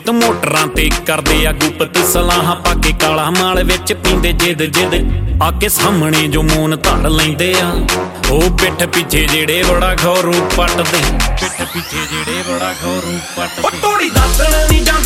ਨਿਤ ਮੋਟਰਾਂ ਤੇ ਕਰਦੇ ਆ ਗੁਪਤ ਸਲਾਹਾਂ ਪਾ ਕੇ ਕਾਲਾ ਮਾਲ ਵਿੱਚ ਪੀਂਦੇ ਜਿੱਦ ਆਕੇ ਸਾਹਮਣੇ ਜੋ ਮੂਨ ਧਰ ਲੈਂਦੇ ਆ ਉਹ ਪਿੱਠ ਪਿੱਛੇ ਜਿਹੜੇ ਬੜਾ ਖੌਰੂ ਪੱਟਦੇ ਪਿੱਠ ਪਿੱਛੇ ਜਿਹੜੇ ਬੜਾ ਖੌਰੂ ਪੱਟਦੇ ਤੋੜੀ ਦਾਤਣ ਨਹੀਂ ਜਾਂਦੀ